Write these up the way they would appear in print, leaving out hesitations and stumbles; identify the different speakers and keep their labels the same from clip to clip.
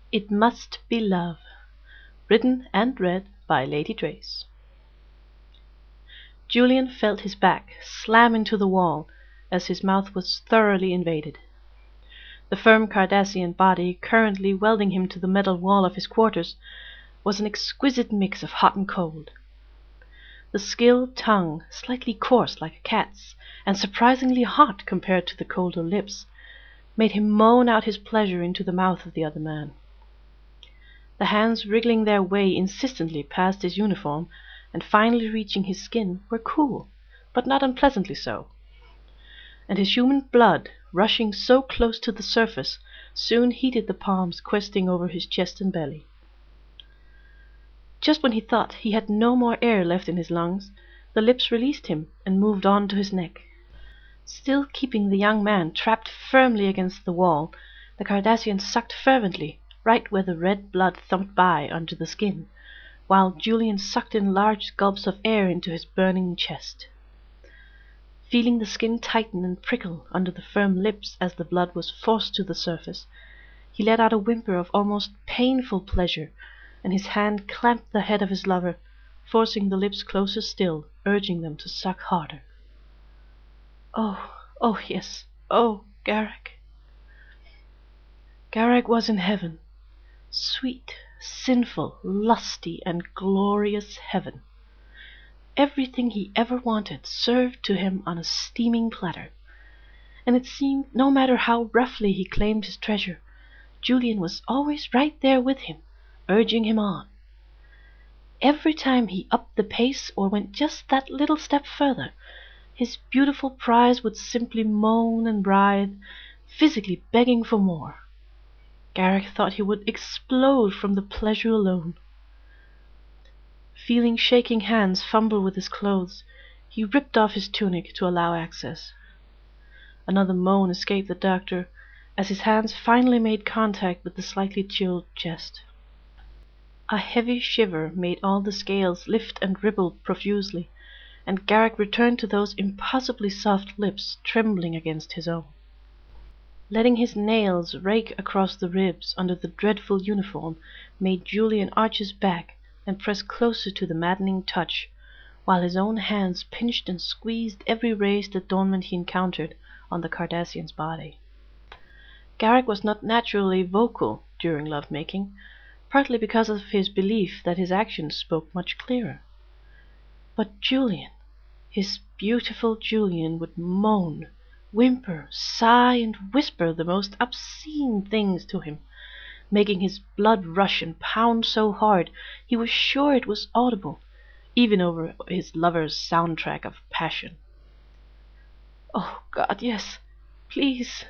Speaker 1: It Must Be Love. Written and read by Lady Drace. Julian felt his back slam into the wall as his mouth was thoroughly invaded. The firm Cardassian body currently welding him to the metal wall of his quarters was an exquisite mix of hot and cold. The skilled tongue, slightly coarse like a cat's, and surprisingly hot compared to the colder lips, made him moan out his pleasure into the mouth of the other man. The hands wriggling their way insistently past his uniform and finally reaching his skin were cool, but not unpleasantly so. And his human blood, rushing so close to the surface, soon heated the palms questing over his chest and belly. Just when he thought he had no more air left in his lungs, the lips released him and moved on to his neck. Still keeping the young man trapped firmly against the wall, the Cardassian sucked fervently, right where the red blood thumped by under the skin, while Julian sucked in large gulps of air into his burning chest. Feeling the skin tighten and prickle under the firm lips as the blood was forced to the surface, he let out a whimper of almost painful pleasure, and his hand clamped the head of his lover, forcing the lips closer still, urging them to suck harder. Oh yes, oh, Garak. Garak was in heaven. Sweet, sinful, lusty, and glorious heaven. Everything he ever wanted served to him on a steaming platter, and it seemed no matter how roughly he claimed his treasure, Julian was always right there with him, urging him on. Every time he upped the pace or went just that little step further, his beautiful prize would simply moan and writhe, physically begging for more. Garak thought he would explode from the pleasure alone. Feeling shaking hands fumble with his clothes, he ripped off his tunic to allow access. Another moan escaped the doctor as his hands finally made contact with the slightly chilled chest. A heavy shiver made all the scales lift and ripple profusely, and Garak returned to those impossibly soft lips trembling against his own. Letting his nails rake across the ribs under the dreadful uniform made Julian arch his back and press closer to the maddening touch, while his own hands pinched and squeezed every raised adornment he encountered on the Cardassian's body. Garak was not naturally vocal during love-making, partly because of his belief that his actions spoke much clearer. But Julian, his beautiful Julian, would moan, whimper, sigh, and whisper the most obscene things to him, making his blood rush and pound so hard he was sure it was audible, even over his lover's soundtrack of passion. Oh God, yes, please.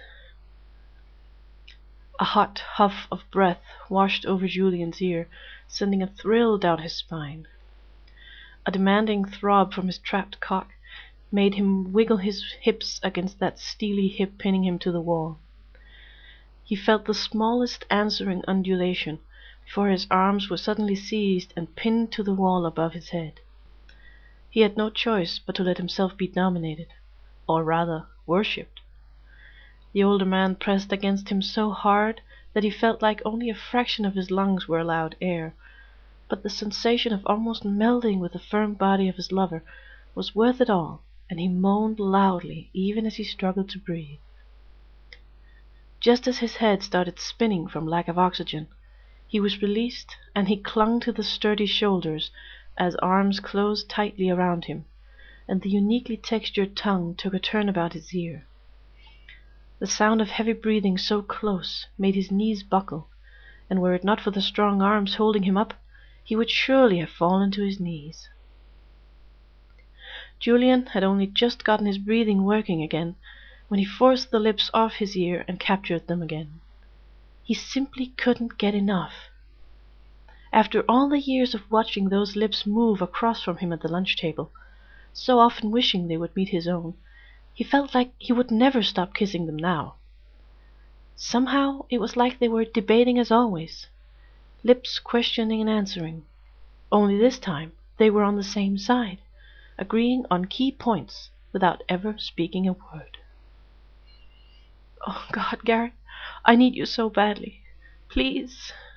Speaker 1: A hot huff of breath washed over Julian's ear, sending a thrill down his spine. A demanding throb from his trapped cock made him wiggle his hips against that steely hip pinning him to the wall. He felt the smallest answering undulation before his arms were suddenly seized and pinned to the wall above his head. He had no choice but to let himself be dominated, or rather worshipped. The older man pressed against him so hard that he felt like only a fraction of his lungs were allowed air, but the sensation of almost melding with the firm body of his lover was worth it all, and he moaned loudly even as he struggled to breathe. Just as his head started spinning from lack of oxygen, he was released, and he clung to the sturdy shoulders as arms closed tightly around him, and the uniquely textured tongue took a turn about his ear. The sound of heavy breathing so close made his knees buckle, and were it not for the strong arms holding him up, he would surely have fallen to his knees. Julian had only just gotten his breathing working again when he forced the lips off his ear and captured them again. He simply couldn't get enough. After all the years of watching those lips move across from him at the lunch table, so often wishing they would meet his own, he felt like he would never stop kissing them now. Somehow it was like they were debating as always, lips questioning and answering, only this time they were on the same side, agreeing on key points without ever speaking a word. Oh God, Garak, I need you so badly. Please.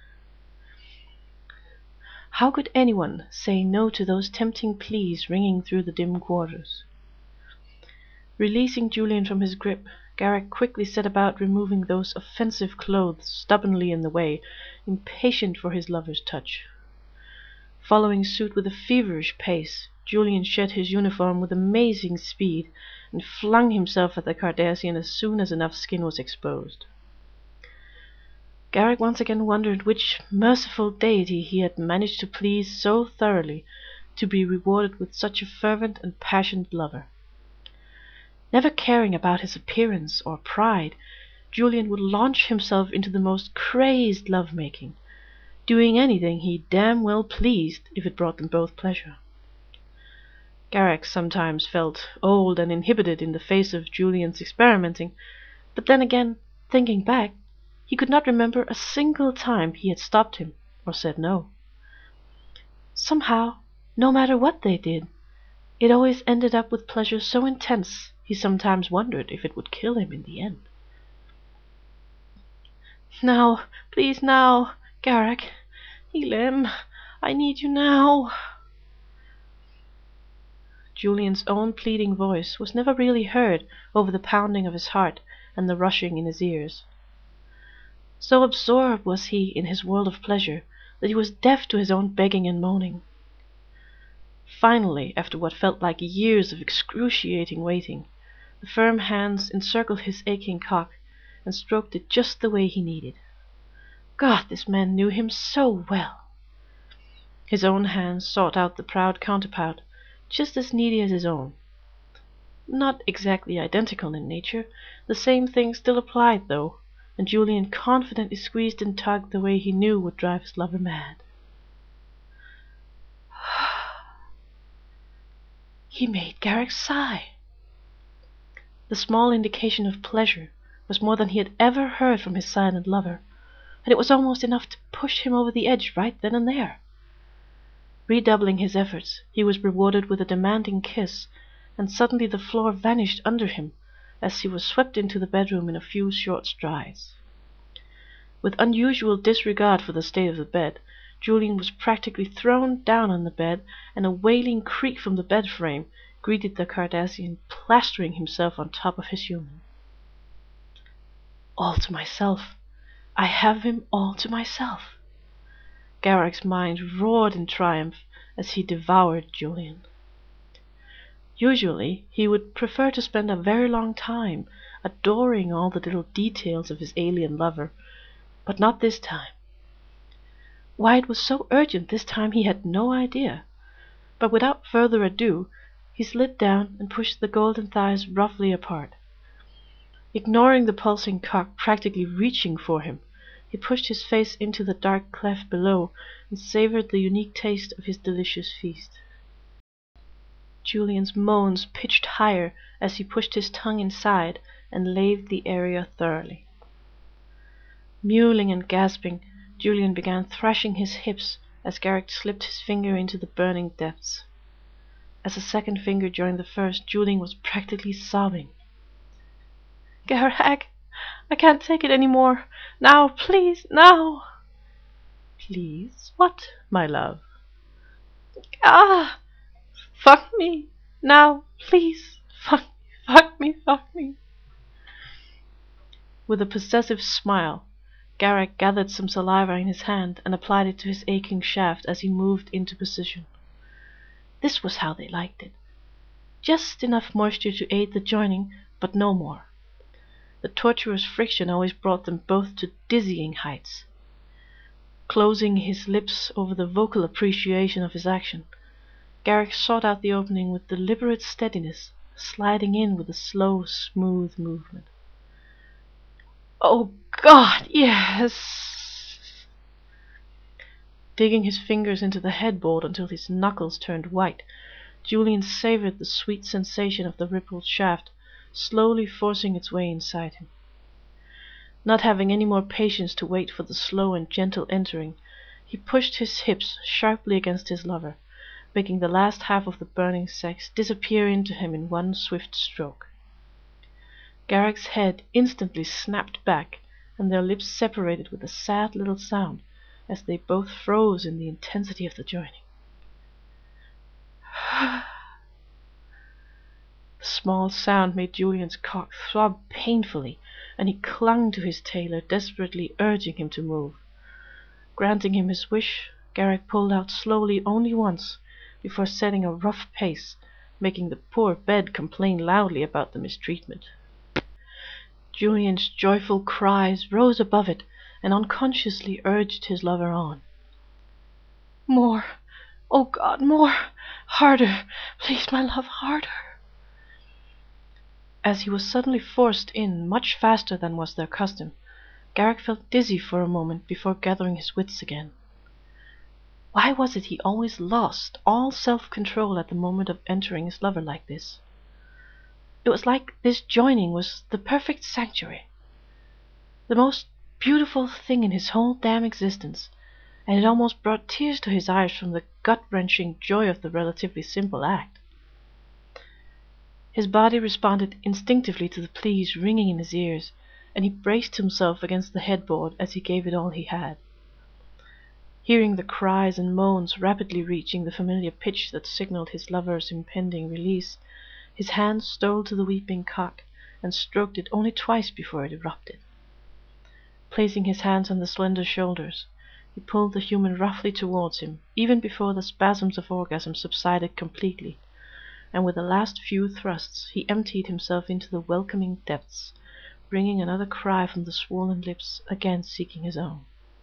Speaker 1: How could anyone say no to those tempting pleas ringing through the dim quarters? Releasing Julian from his grip, Garrick quickly set about removing those offensive clothes stubbornly in the way, impatient for his lover's touch. Following suit with a feverish pace, Julian shed his uniform with amazing speed, and flung himself at the Cardassian as soon as enough skin was exposed. Garrick once again wondered which merciful deity he had managed to please so thoroughly to be rewarded with such a fervent and passionate lover. Never caring about his appearance or pride, Julian would launch himself into the most crazed love-making, doing anything he damn well pleased if it brought them both pleasure. Garrick sometimes felt old and inhibited in the face of Julian's experimenting, but then again, thinking back, he could not remember a single time he had stopped him or said no. Somehow, no matter what they did, it always ended up with pleasure so intense he sometimes wondered if it would kill him in the end. "Now, please now, Garrick, Elim, I need you now." Julian's own pleading voice was never really heard over the pounding of his heart and the rushing in his ears. So absorbed was he in his world of pleasure that he was deaf to his own begging and moaning. Finally, after what felt like years of excruciating waiting, the firm hands encircled his aching cock and stroked it just the way he needed. God, this man knew him so well. His own hands sought out the proud counterpart, just as needy as his own. Not exactly identical in nature, the same thing still applied though, and Julian confidently squeezed and tugged the way he knew would drive his lover mad. He made Garrick sigh. The small indication of pleasure was more than he had ever heard from his silent lover, and it was almost enough to push him over the edge right then and there. Redoubling his efforts, he was rewarded with a demanding kiss, and suddenly the floor vanished under him as he was swept into the bedroom in a few short strides. With unusual disregard for the state of the bed, Julian was practically thrown down on the bed, and a wailing creak from the bed frame greeted the Cardassian plastering himself on top of his human. All to myself. I have him all to myself. Garrick's mind roared in triumph as he devoured Julian. Usually he would prefer to spend a very long time adoring all the little details of his alien lover, but not this time. Why it was so urgent this time he had no idea, but without further ado he slid down and pushed the golden thighs roughly apart. Ignoring the pulsing cock practically reaching for him, he pushed his face into the dark cleft below and savored the unique taste of his delicious feast. Julian's moans pitched higher as he pushed his tongue inside and laved the area thoroughly. Mewling and gasping, Julian began thrashing his hips as Garrick slipped his finger into the burning depths. As a second finger joined the first, Julian was practically sobbing. "Garrick, I can't take it any more. Now, please, now." "Please, what, my love?" "Ah, fuck me. Now, please, fuck me. With a possessive smile, Garrick gathered some saliva in his hand and applied it to his aching shaft as he moved into position. This was how they liked it. Just enough moisture to aid the joining, but no more. The tortuous friction always brought them both to dizzying heights. Closing his lips over the vocal appreciation of his action, Garrick sought out the opening with deliberate steadiness, sliding in with a slow, smooth movement. "Oh, God, yes!" Digging his fingers into the headboard until his knuckles turned white, Julian savored the sweet sensation of the rippled shaft, slowly forcing its way inside him. Not having any more patience to wait for the slow and gentle entering, he pushed his hips sharply against his lover, making the last half of the burning sex disappear into him in one swift stroke. Garrick's head instantly snapped back, and their lips separated with a sad little sound, as they both froze in the intensity of the joining. The small sound made Julian's cock throb painfully, and he clung to his tailor, desperately urging him to move. Granting him his wish, Garrick pulled out slowly only once, before setting a rough pace, making the poor bed complain loudly about the mistreatment. Julian's joyful cries rose above it, and unconsciously urged his lover on. "More! Oh God, more! Harder! Please, my love, harder!" As he was suddenly forced in much faster than was their custom, Garrick felt dizzy for a moment before gathering his wits again. Why was it he always lost all self-control at the moment of entering his lover like this? It was like this joining was the perfect sanctuary, the most beautiful thing in his whole damn existence, and it almost brought tears to his eyes from the gut-wrenching joy of the relatively simple act. His body responded instinctively to the pleas ringing in his ears, and he braced himself against the headboard as he gave it all he had. Hearing the cries and moans rapidly reaching the familiar pitch that signaled his lover's impending release, his hand stole to the weeping cock and stroked it only twice before it erupted. Placing his hands on the slender shoulders, he pulled the human roughly towards him, even before the spasms of orgasm subsided completely, and with the last few thrusts he emptied himself into the welcoming depths, bringing another cry from the swollen lips, again seeking his own.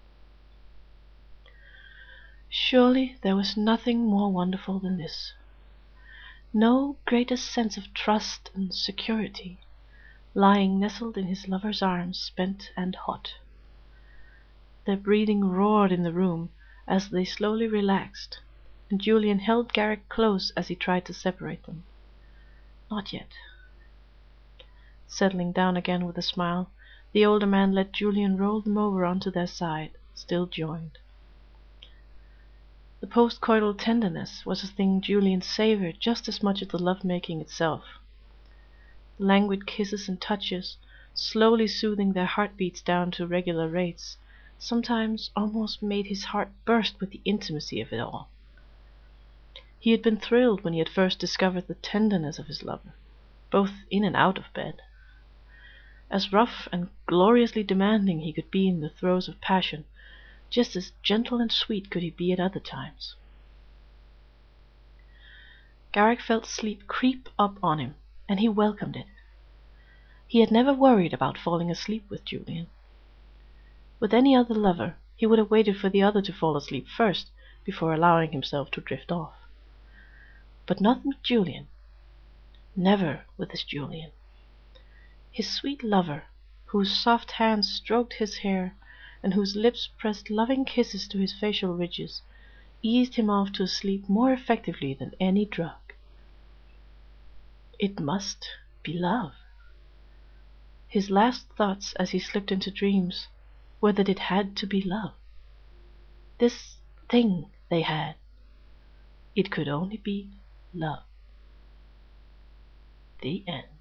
Speaker 1: Surely there was nothing more wonderful than this. No greater sense of trust and security, lying nestled in his lover's arms, spent and hot. Their breathing roared in the room as they slowly relaxed, and Julian held Garrick close as he tried to separate them. Not yet. Settling down again with a smile, the older man let Julian roll them over onto their side, still joined. The post-coital tenderness was a thing Julian savored just as much as the love-making itself. The languid kisses and touches, slowly soothing their heartbeats down to regular rates, sometimes almost made his heart burst with the intimacy of it all. He had been thrilled when he had first discovered the tenderness of his lover, both in and out of bed. As rough and gloriously demanding he could be in the throes of passion, just as gentle and sweet could he be at other times. Garrick felt sleep creep up on him, and he welcomed it. He had never worried about falling asleep with Julian. With any other lover, he would have waited for the other to fall asleep first, before allowing himself to drift off. But not with Julian. Never with his Julian. His sweet lover, whose soft hands stroked his hair, and whose lips pressed loving kisses to his facial ridges, eased him off to sleep more effectively than any drug. It must be love. His last thoughts as he slipped into dreams were that it had to be love. This thing they had. It could only be love. The end.